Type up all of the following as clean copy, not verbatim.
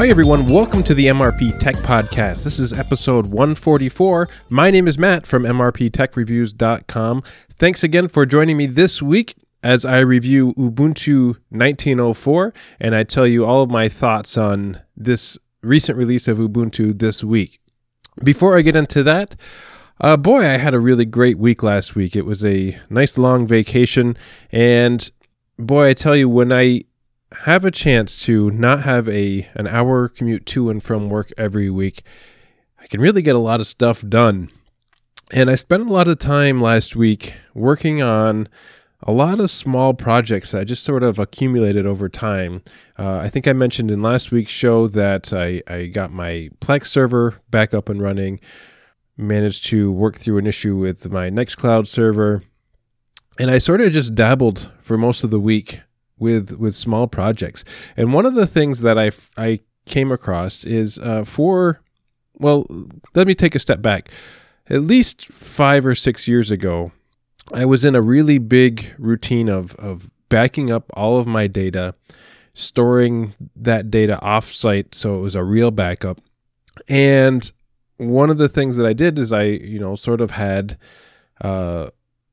Hi everyone, welcome to the MRP Tech Podcast. This is episode 144. My name is Matt from MRPTechReviews.com. Thanks again for joining me this week as I review Ubuntu 19.04 and I tell you all of my thoughts on this recent release of Ubuntu this week. Before I get into that, I had a really great week last week. It was a nice long vacation, and boy, I tell you, when I have a chance to not have an hour commute to and from work every week, I can really get a lot of stuff done. And I spent a lot of time last week working on a lot of small projects that I just sort of accumulated over time. I think I mentioned in last week's show that I got my Plex server back up and running, managed to work through an issue with my Nextcloud server, and I sort of just dabbled for most of the week with small projects. And one of the things that I came across is let me take a step back. At least 5 or 6 years ago, I was in a really big routine of backing up all of my data, storing that data offsite so it was a real backup. And one of the things that I did is I sort of had I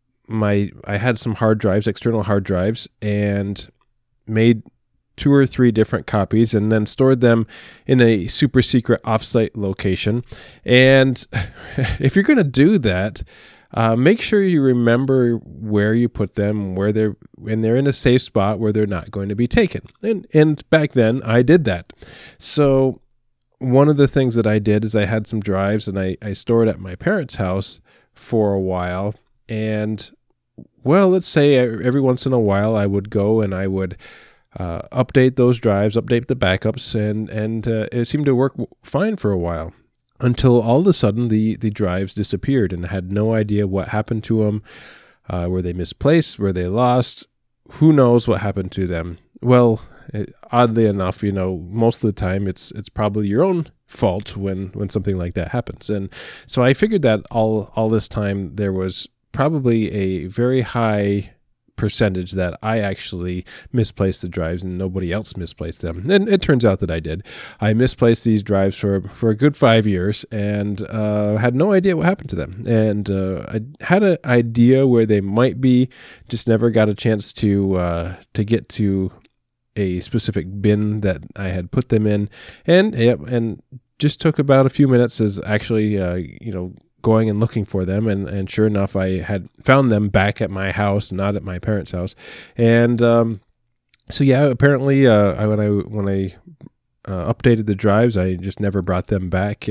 had some hard drives, external hard drives, and made 2 or 3 different copies and then stored them in a super secret offsite location. And if you're going to do that, make sure you remember where you put them, where they're in a safe spot where they're not going to be taken. And back then I did that. So one of the things that I did is I had some drives and I stored at my parents' house for a while. And let's say every once in a while I would go and I would update those drives, update the backups, and it seemed to work fine for a while until all of a sudden the drives disappeared and I had no idea what happened to them. Were they misplaced? Were they lost? Who knows what happened to them? Well, oddly enough, most of the time it's probably your own fault when something like that happens. And so I figured that all this time there was probably a very high percentage that I actually misplaced the drives and nobody else misplaced them. And it turns out that I did. I misplaced these drives for a good 5 years and had no idea what happened to them. And I had an idea where they might be, just never got a chance to get to a specific bin that I had put them in. And just took about a few minutes as actually, going and looking for them, and sure enough, I had found them back at my house, not at my parents' house. And apparently, when I updated the drives, I just never brought them back,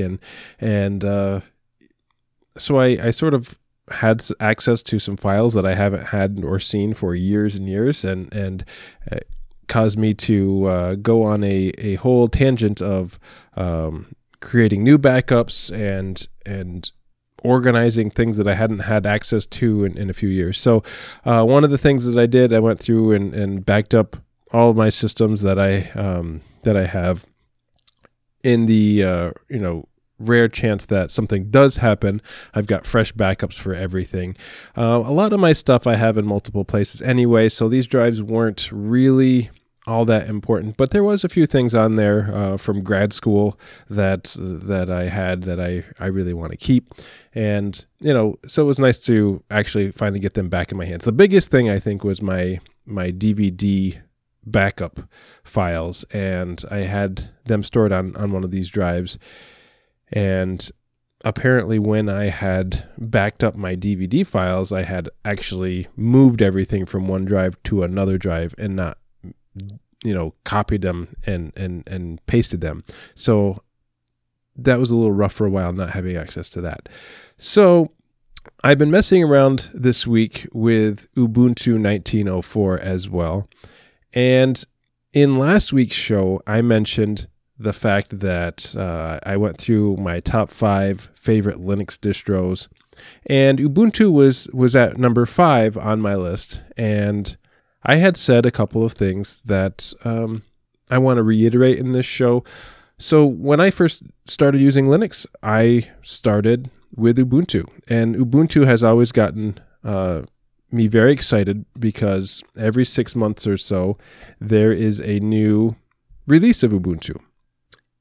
so I sort of had access to some files that I haven't had or seen for years and years, and caused me to go on a whole tangent of creating new backups and organizing things that I hadn't had access to in a few years. So one of the things that I did, I went through and backed up all of my systems that I have in the rare chance that something does happen. I've got fresh backups for everything. A lot of my stuff I have in multiple places anyway, so these drives weren't really all that important, but there was a few things on there from grad school that I had that I really want to keep, and so it was nice to actually finally get them back in my hands. The biggest thing I think was my DVD backup files, and I had them stored on one of these drives, and apparently when I had backed up my DVD files, I had actually moved everything from one drive to another drive and not copied them and pasted them. So that was a little rough for a while, not having access to that. So I've been messing around this week with Ubuntu 19.04 as well. And in last week's show, I mentioned the fact that I went through my top 5 favorite Linux distros, and Ubuntu was at number 5 on my list. And I had said a couple of things that I want to reiterate in this show. So when I first started using Linux, I started with Ubuntu, and Ubuntu has always gotten me very excited because every 6 months or so, there is a new release of Ubuntu.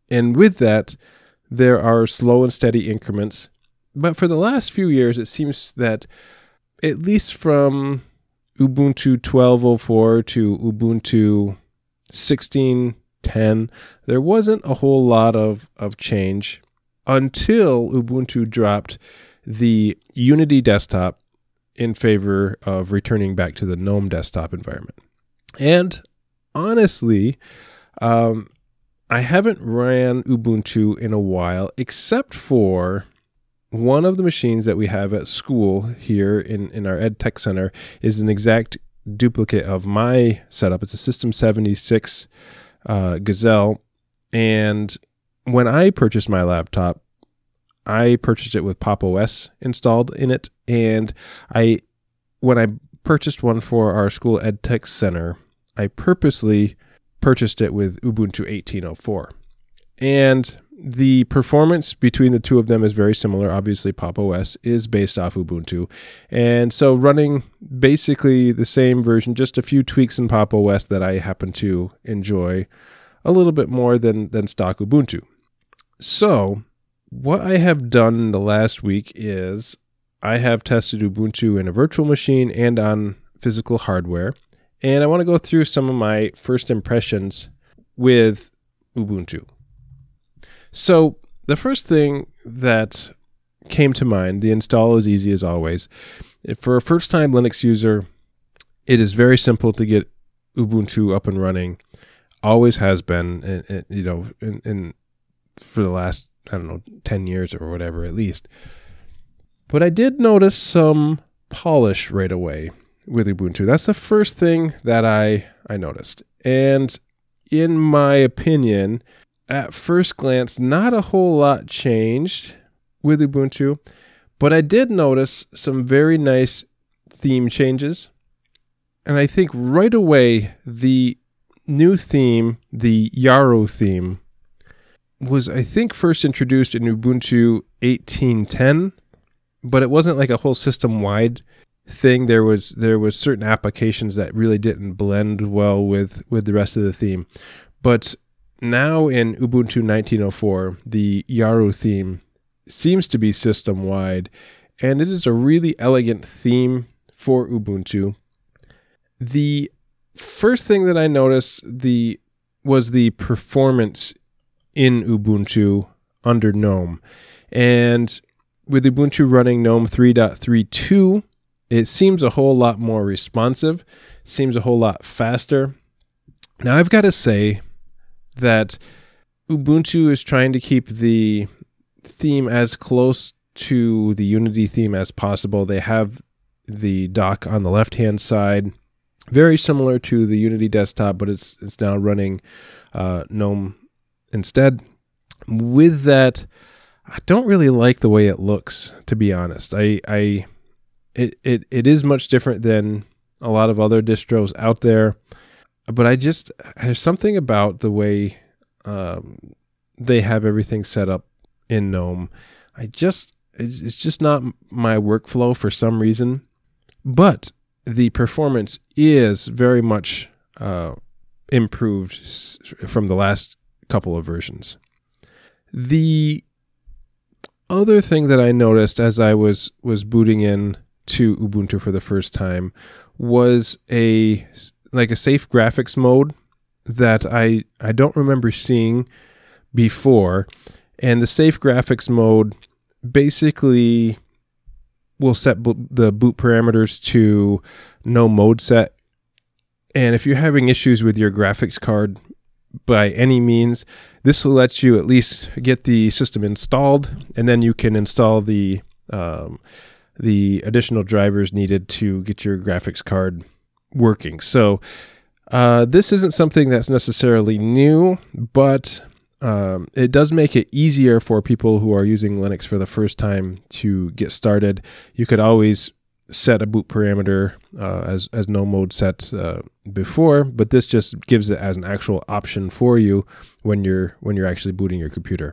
And with that, there are slow and steady increments. But for the last few years, it seems that at least from Ubuntu 12.04 to Ubuntu 16.10, there wasn't a whole lot of change until Ubuntu dropped the Unity desktop in favor of returning back to the GNOME desktop environment. And honestly, I haven't ran Ubuntu in a while, except for one of the machines that we have at school here in our EdTech Center is an exact duplicate of my setup. It's a System 76 Gazelle. And when I purchased my laptop, I purchased it with Pop! OS installed in it. And when I purchased one for our school EdTech Center, I purposely purchased it with Ubuntu 18.04. And the performance between the two of them is very similar. Obviously, Pop! OS is based off Ubuntu. And so running basically the same version, just a few tweaks in Pop! OS that I happen to enjoy a little bit more than stock Ubuntu. So what I have done in the last week is I have tested Ubuntu in a virtual machine and on physical hardware. And I want to go through some of my first impressions with Ubuntu. So the first thing that came to mind, the install is easy as always. For a first-time Linux user, it is very simple to get Ubuntu up and running. Always has been, for the last, 10 years or whatever at least. But I did notice some polish right away with Ubuntu. That's the first thing that I noticed. And in my opinion, at first glance, not a whole lot changed with Ubuntu, but I did notice some very nice theme changes. And I think right away, the new theme, the Yarrow theme, was, I think, first introduced in Ubuntu 18.10, but it wasn't like a whole system-wide thing. There was certain applications that really didn't blend well with the rest of the theme. But now in Ubuntu 19.04, the Yarrow theme seems to be system-wide, and it is a really elegant theme for Ubuntu. The first thing that I noticed was the performance in Ubuntu under GNOME. And with Ubuntu running GNOME 3.32, it seems a whole lot more responsive, seems a whole lot faster. Now, I've got to say that Ubuntu is trying to keep the theme as close to the Unity theme as possible. They have the dock on the left-hand side, very similar to the Unity desktop, but it's now running GNOME instead. With that, I don't really like the way it looks, to be honest. It is much different than a lot of other distros out there, but there's something about the way they have everything set up in GNOME. It's just not my workflow for some reason, but the performance is very much improved from the last couple of versions. The other thing that I noticed as I was booting in to Ubuntu for the first time was a safe graphics mode that I don't remember seeing before. And the safe graphics mode basically will set the boot parameters to no mode set. And if you're having issues with your graphics card by any means, this will let you at least get the system installed, and then you can install the additional drivers needed to get your graphics card working. So this isn't something that's necessarily new, but it does make it easier for people who are using Linux for the first time to get started. You could always set a boot parameter as no mode set before, but this just gives it as an actual option for you when you're actually booting your computer.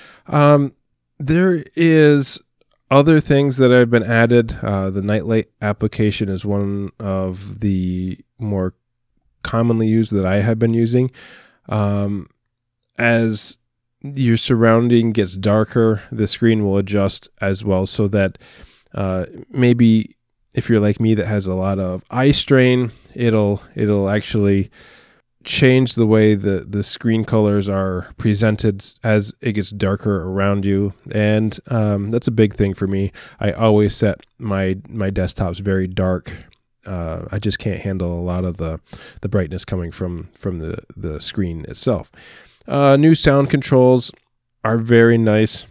There is other things that have been added. The Nightlight application is one of the more commonly used that I have been using. As your surrounding gets darker, the screen will adjust as well, so that maybe if you're like me that has a lot of eye strain, it'll actually change the way the screen colors are presented as it gets darker around you. And that's a big thing for me. I always set my desktops very dark. I just can't handle a lot of the brightness coming from the screen itself. New sound controls are very nice.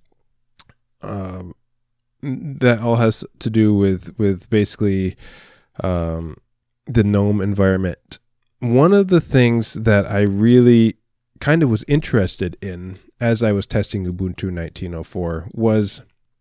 That all has to do with basically the GNOME environment. One of the things that I really kind of was interested in as I was testing Ubuntu 19.04 was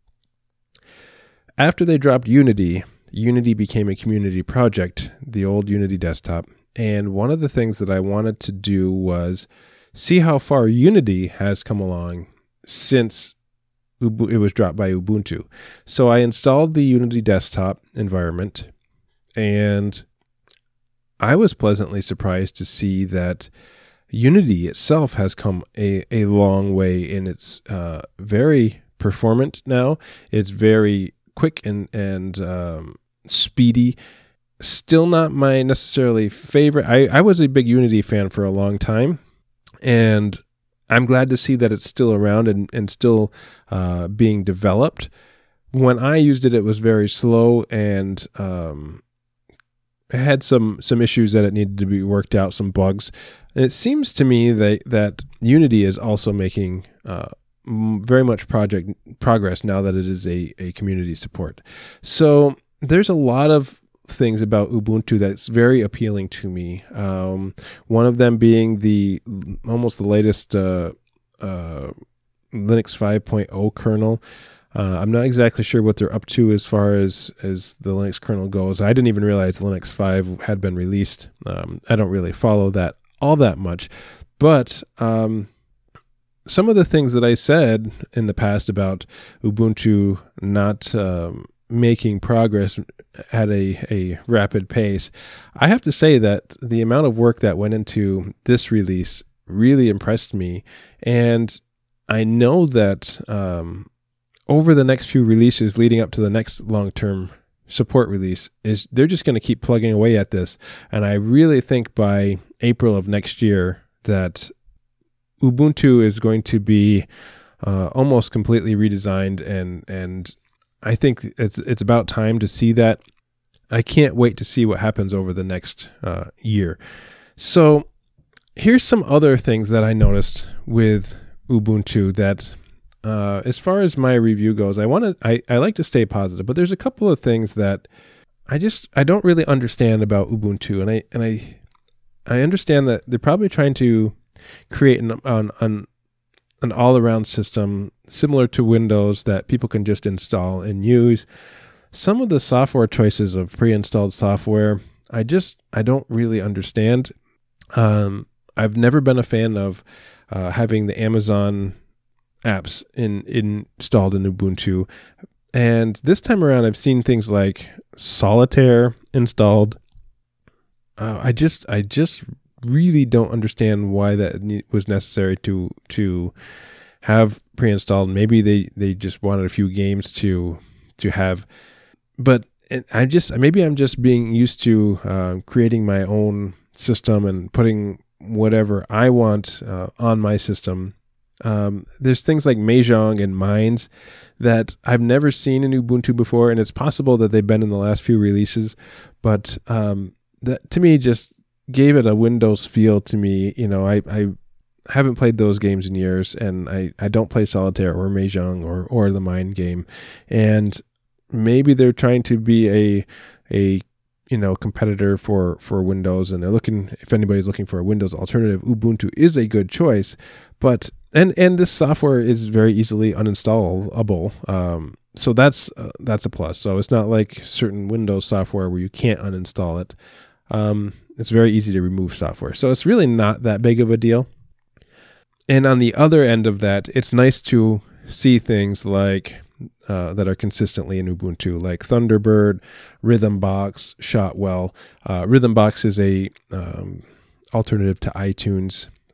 after they dropped Unity became a community project, the old Unity desktop. And one of the things that I wanted to do was see how far Unity has come along since it was dropped by Ubuntu. So I installed the Unity desktop environment, and I was pleasantly surprised to see that Unity itself has come a long way, in its very performant now. It's very quick and speedy. Still not my necessarily favorite. I was a big Unity fan for a long time, and I'm glad to see that it's still around and still being developed. When I used it, it was very slow and it had some issues that it needed to be worked out, some bugs. And it seems to me that Unity is also making very much progress now that it is a community support. So there's a lot of things about Ubuntu that's very appealing to me. One of them being almost the latest Linux 5.0 kernel. I'm not exactly sure what they're up to as far as the Linux kernel goes. I didn't even realize Linux 5 had been released. I don't really follow that all that much, but some of the things that I said in the past about Ubuntu not making progress at a rapid pace, I have to say that the amount of work that went into this release really impressed me. And I know that over the next few releases leading up to the next long-term support release, they're just going to keep plugging away at this. And I really think by April of next year that Ubuntu is going to be almost completely redesigned, and I think it's about time to see that. I can't wait to see what happens over the next year. So here's some other things that I noticed with Ubuntu that, as far as my review goes, I like to stay positive, but there's a couple of things that I don't really understand about Ubuntu, and I understand that they're probably trying to create an all-around system similar to Windows that people can just install and use. Some of the software choices of pre-installed software, I don't really understand. I've never been a fan of having the Amazon apps installed in Ubuntu. And this time around, I've seen things like Solitaire installed. I just really don't understand why that was necessary to have pre-installed. Maybe they just wanted a few games to have, but maybe I'm just being used to creating my own system and putting whatever I want on my system. There's things like Mahjong and Mines that I've never seen in Ubuntu before, and it's possible that they've been in the last few releases, but that to me just gave it a Windows feel to me. You know, I haven't played those games in years, and I don't play Solitaire or Mahjong or the Mine game, and maybe they're trying to be a competitor for Windows, and they're looking, if anybody's looking for a Windows alternative, Ubuntu is a good choice. But and this software is very easily uninstallable, so that's a plus. So it's not like certain Windows software where you can't uninstall it. It's very easy to remove software, so it's really not that big of a deal. And on the other end of that, it's nice to see things like that are consistently in Ubuntu, like Thunderbird, Rhythmbox, Shotwell. Rhythmbox is a alternative to iTunes.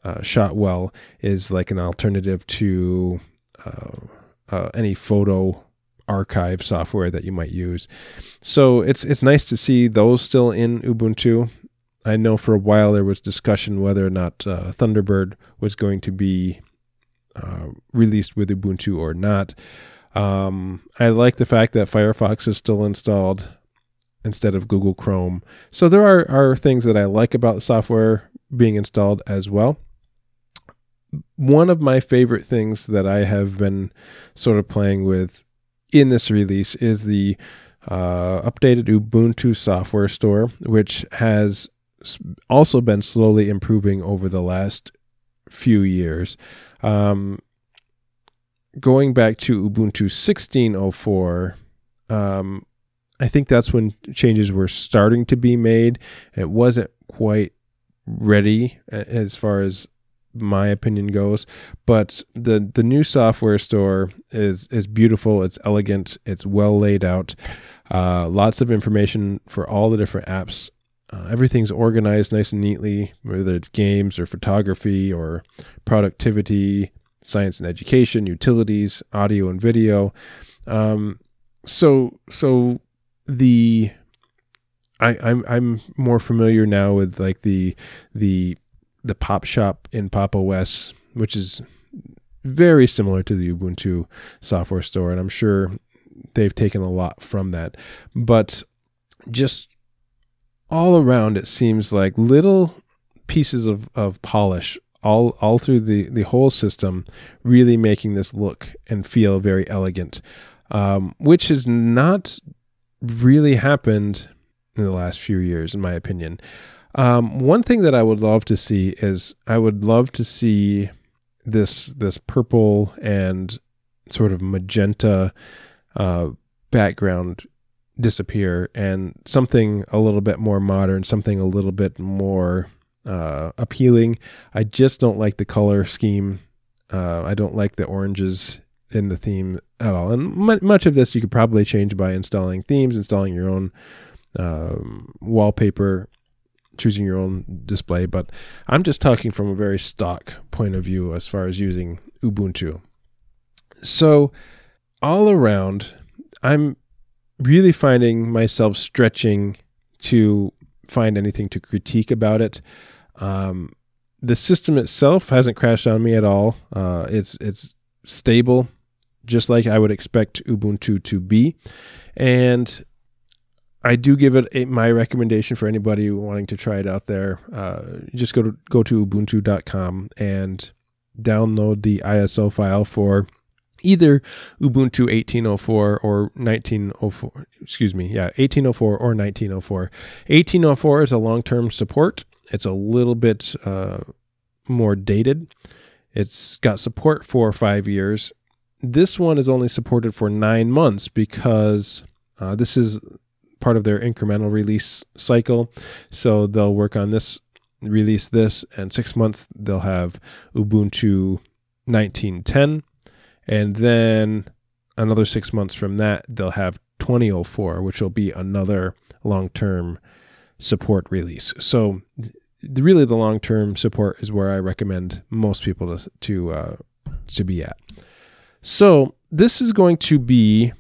Shotwell is like an alternative to any photo archive software that you might use. So it's nice to see those still in Ubuntu. I know for a while there was discussion whether or not Thunderbird was going to be released with Ubuntu or not. I like the fact that Firefox is still installed instead of Google Chrome. So there are things that I like about the software being installed as well. One of my favorite things that I have been sort of playing with in this release is the updated Ubuntu software store, which has also been slowly improving over the last few years. Going back to Ubuntu 16.04, I think that's when changes were starting to be made. It wasn't quite ready as far as my opinion goes, but the new software store is beautiful. It's elegant. It's well laid out. Lots of information for all the different apps. Everything's organized nice and neatly, whether it's games or photography or productivity, science and education, utilities, audio and video. I'm more familiar now with like the Pop Shop in Pop OS, which is very similar to the Ubuntu software store, and I'm sure they've taken a lot from that. But just all around, it seems like little pieces of polish all through the whole system, really making this look and feel very elegant, which has not really happened in the last few years, in my opinion. One thing that I would love to see is I would love to see this purple and sort of magenta background disappear, and something a little bit more modern, something a little bit more appealing. I just don't like the color scheme. I don't like the oranges in the theme at all. And much of this you could probably change by installing themes, installing your own wallpaper, choosing your own display. But I'm just talking from a very stock point of view as far as using Ubuntu. So all around, I'm really finding myself stretching to find anything to critique about it. The system itself hasn't crashed on me at all. It's stable, just like I would expect Ubuntu to be. And I do give it my recommendation for anybody wanting to try it out there. Just go to ubuntu.com and download the ISO file for either Ubuntu 18.04 or 19.04. Excuse me, 18.04 or 19.04. 18.04 is a long-term support. It's a little bit more dated. It's got support for 5 years. This one is only supported for 9 months because this is part of their incremental release cycle. So they'll work on this, release this, and 6 months they'll have Ubuntu 19.10. And then another 6 months from that, they'll have 20.04, which will be another long-term support release. So really the long-term support is where I recommend most people to be at. So this is going to be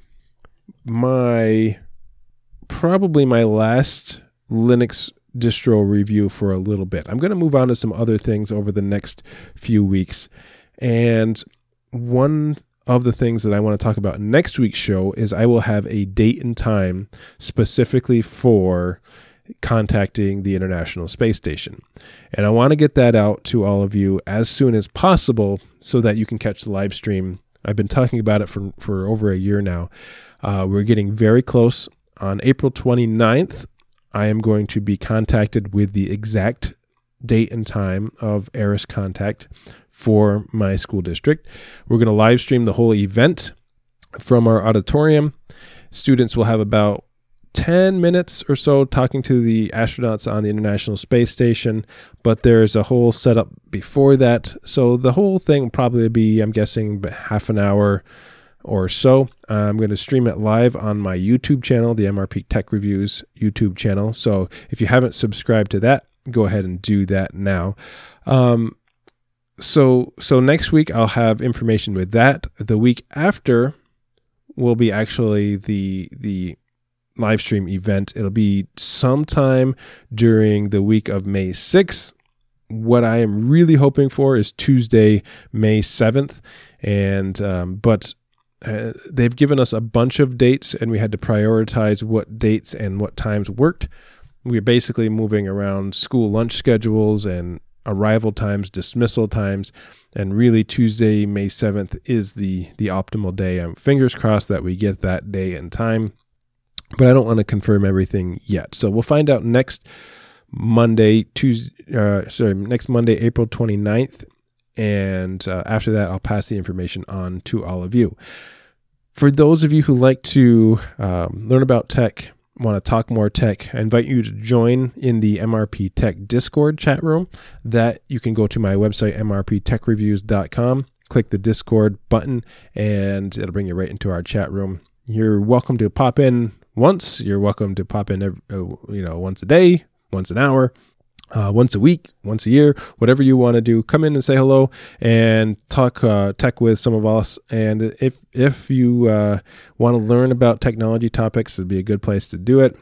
probably my last Linux distro review for a little bit. I'm going to move on to some other things over the next few weeks. And one of the things that I want to talk about in next week's show is I will have a date and time specifically for contacting the International Space Station. And I want to get that out to all of you as soon as possible so that you can catch the live stream. I've been talking about it for over a year now. We're getting very close. On April 29th, I am going to be contacted with the exact date and time of ARIS contact for my school district. We're going to live stream the whole event from our auditorium. Students will have about 10 minutes or so talking to the astronauts on the International Space Station, but there's a whole setup before that. So the whole thing will probably be, I'm guessing, half an hour or so. I'm going to stream it live on my YouTube channel, the MRP Tech Reviews YouTube channel. So if you haven't subscribed to that, go ahead and do that now. So next week I'll have information with that. The week after will be actually the live stream event. It'll be sometime during the week of May 6th. What I am really hoping for is Tuesday, May 7th. But they've given us a bunch of dates, and we had to prioritize what dates and what times worked. We're basically moving around school lunch schedules and arrival times, dismissal times, and really Tuesday, May 7th is the optimal day. I'm fingers crossed that we get that day and time, but I don't want to confirm everything yet. So we'll find out next Monday, next Monday, April 29th. And after that, I'll pass the information on to all of you. For those of you who like to learn about tech, want to talk more tech, I invite you to join in the MRP Tech Discord chat room. That you can go to my website, mrptechreviews.com, click the Discord button, and it'll bring you right into our chat room. You're welcome to pop in once. You're welcome to pop in once a day, once an hour, once a week, once a year, whatever you want to do. Come in and say hello and talk tech with some of us. And if you want to learn about technology topics, it'd be a good place to do it.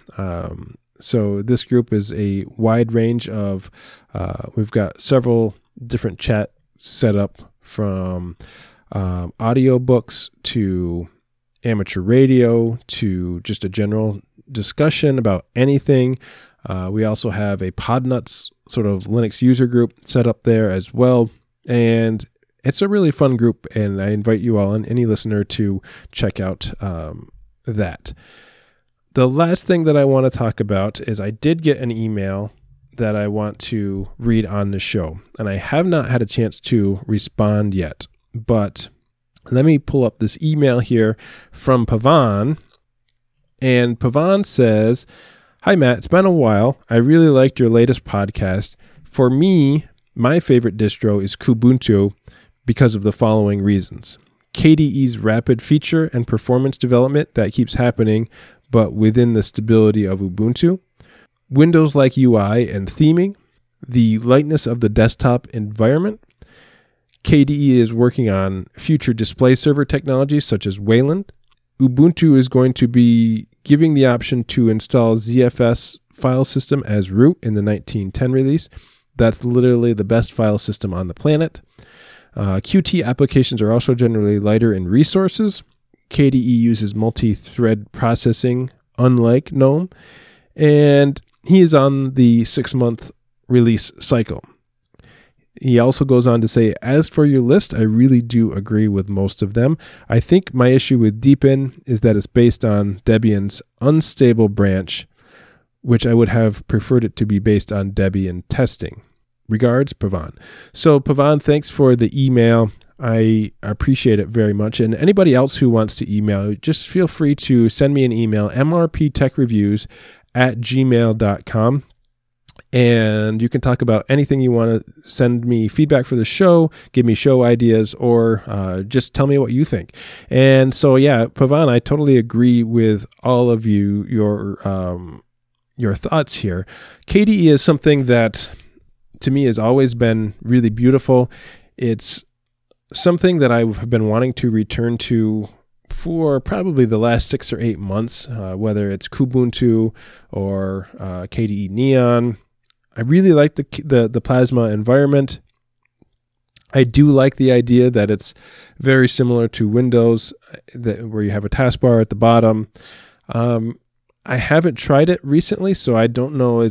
So this group is a wide range of, we've got several different chat set up, from audiobooks to amateur radio to just a general discussion about anything. We also have a Podnuts sort of Linux user group set up there as well. And it's a really fun group, and I invite you all and any listener to check out that. The last thing that I want to talk about is I did get an email that I want to read on the show, and I have not had a chance to respond yet. But let me pull up this email here from Pavan. And Pavan says, "Hi, Matt. It's been a while. I really liked your latest podcast. For me, my favorite distro is Kubuntu because of the following reasons. KDE's rapid feature and performance development that keeps happening, but within the stability of Ubuntu. Windows-like UI and theming. The lightness of the desktop environment. KDE is working on future display server technologies such as Wayland. Ubuntu is going to be giving the option to install ZFS file system as root in the 1910 release. That's literally the best file system on the planet. Qt applications are also generally lighter in resources. KDE uses multi-thread processing, unlike GNOME. And he is on the 6-month release cycle." He also goes on to say, "As for your list, I really do agree with most of them. I think my issue with Deepin is that it's based on Debian's unstable branch, which I would have preferred it to be based on Debian testing. Regards, Pavan." So Pavan, thanks for the email. I appreciate it very much. And anybody else who wants to email, just feel free to send me an email, mrptechreviews@gmail.com. And you can talk about anything you want to. Send me feedback for the show, give me show ideas, or just tell me what you think. And so, yeah, Pavan, I totally agree with all of you, your thoughts here. KDE is something that, to me, has always been really beautiful. It's something that I have been wanting to return to for probably the last 6 or 8 months, whether it's Kubuntu or KDE Neon. I really like the Plasma environment. I do like the idea that it's very similar to Windows, where you have a taskbar at the bottom. I haven't tried it recently, so I don't know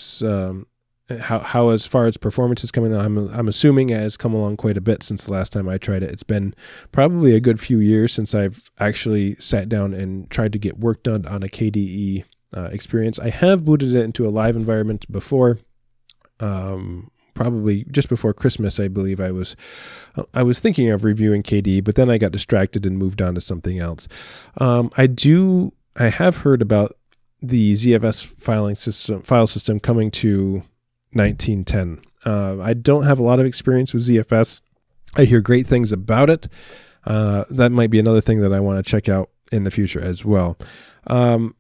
how as far as performance is coming. I'm assuming it has come along quite a bit since the last time I tried it. It's been probably a good few years since I've actually sat down and tried to get work done on a KDE experience. I have booted it into a live environment before. Probably just before Christmas, I believe I was thinking of reviewing KDE, but then I got distracted and moved on to something else. I have heard about the ZFS file system coming to 1910. I don't have a lot of experience with ZFS. I hear great things about it. That might be another thing that I want to check out in the future as well.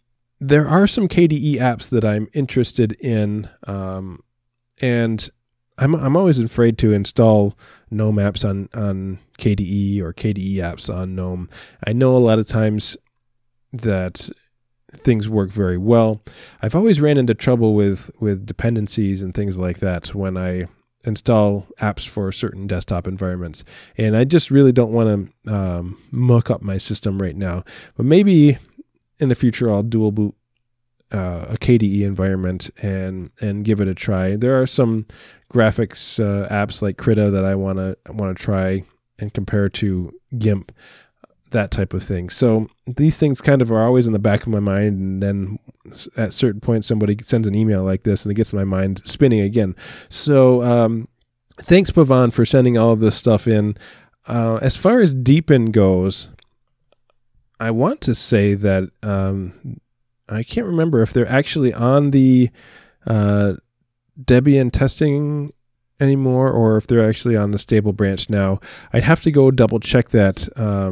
There are some KDE apps that I'm interested in, and I'm always afraid to install GNOME apps on KDE or KDE apps on GNOME. I know a lot of times that things work very well. I've always ran into trouble with dependencies and things like that when I install apps for certain desktop environments. And I just really don't want to muck up my system right now. But maybe in the future I'll dual boot a KDE environment and give it a try. There are some graphics apps like Krita that I want to try and compare to GIMP, that type of thing. So these things kind of are always in the back of my mind, and then at certain point somebody sends an email like this and it gets my mind spinning again. So thanks, Pavan, for sending all of this stuff in. As far as Deepin goes, I want to say that I can't remember if they're actually on the Debian testing anymore or if they're actually on the stable branch now. I'd have to go double check that.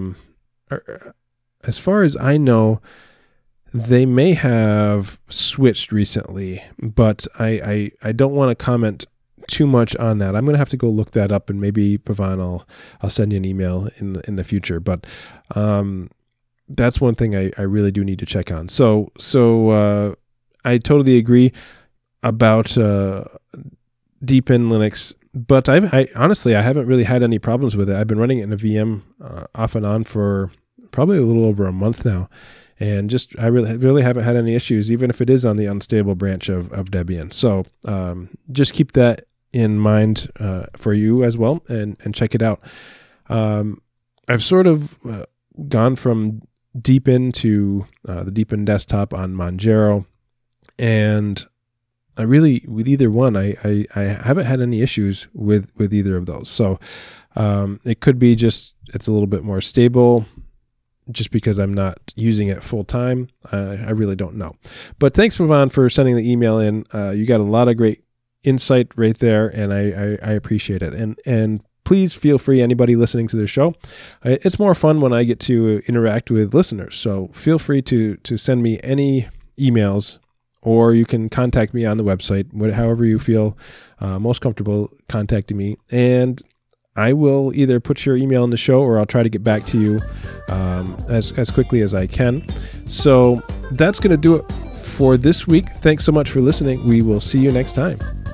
As far as I know, they may have switched recently, but I don't want to comment too much on that. I'm going to have to go look that up, and maybe, Pavan, I'll send you an email in the future. But that's one thing I really do need to check on. So I totally agree about Deepin Linux, but I honestly, I haven't really had any problems with it. I've been running it in a VM off and on for probably a little over a month now, and just I really haven't had any issues, even if it is on the unstable branch of Debian. So just keep that in mind for you as well, and check it out. I've sort of gone from Deepin to the Deepin desktop on Manjaro, and I really, with either one, I haven't had any issues with either of those. So it could be just it's a little bit more stable, just because I'm not using it full time. I really don't know. But thanks, Pavan, for sending the email in. You got a lot of great insight right there, and I appreciate it. And please feel free, anybody listening to the show. It's more fun when I get to interact with listeners. So feel free to send me any emails, or you can contact me on the website, however you feel most comfortable contacting me. And I will either put your email in the show, or I'll try to get back to you as quickly as I can. So that's going to do it for this week. Thanks so much for listening. We will see you next time.